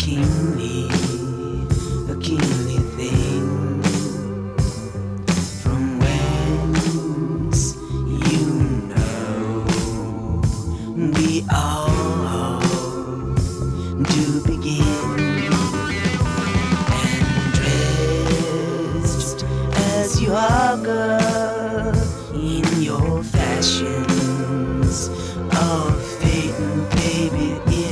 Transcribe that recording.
a kingly thing. From whence you know we all do